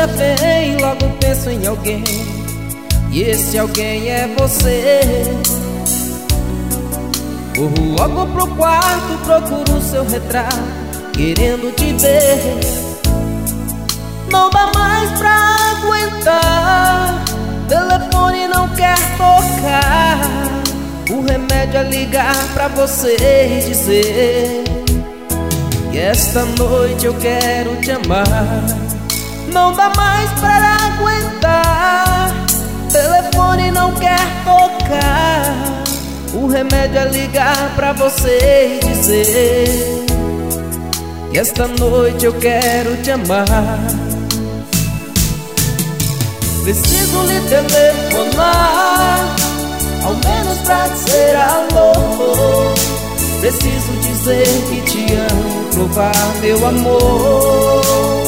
dia vem, logo penso em alguém, e esse alguém é você. Corro logo pro quarto, procuro seu retrato, querendo te ver. Não dá mais pra aguentar, telefone não quer tocar. O remédio é ligar pra você e dizer que esta noite eu quero te amar. Não dá mais pra aguentar, telefone não quer tocar. O remédio é ligar pra você e dizer que esta noite eu quero te amar. Preciso lhe telefonar, ao menos pra dizer alô. Preciso dizer que te amo, provar meu amor.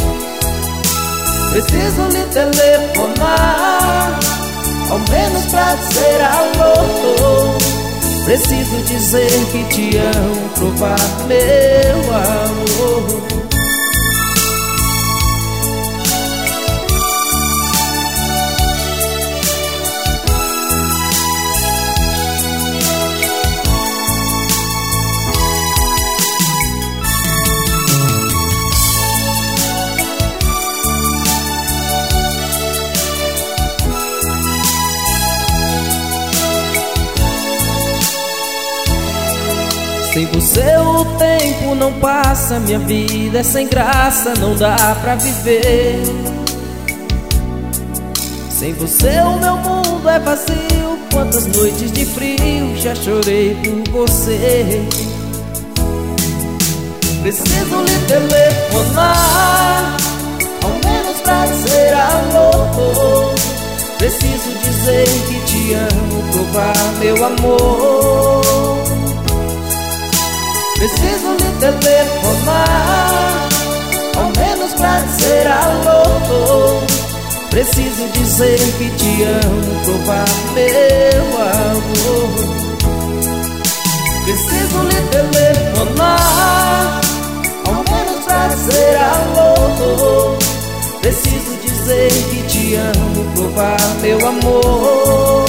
Preciso lhe telefonar, ao menos pra dizer alô. Preciso dizer que te amo, provar meu amor. Sem você o tempo não passa, minha vida é sem graça, não dá pra viver. Sem você o meu mundo é vazio, quantas noites de frio já chorei por você. Preciso lhe telefonar, ao menos pra dizer alô. Preciso dizer que te amo, provar meu amor. Preciso lhe telefonar, ao menos pra dizer alô. Preciso dizer que te amo, provar meu amor. Preciso lhe telefonar, ao menos pra dizer alô. Preciso dizer que te amo, provar meu amor.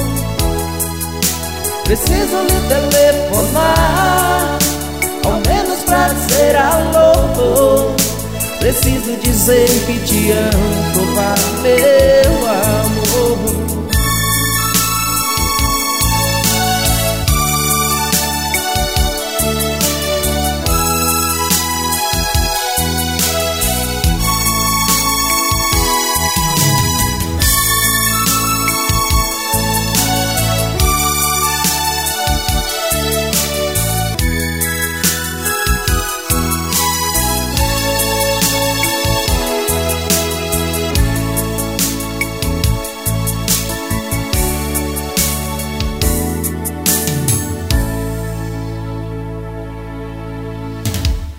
Preciso lhe telefonar, ao menos pra dizer alô. Preciso dizer que te amo,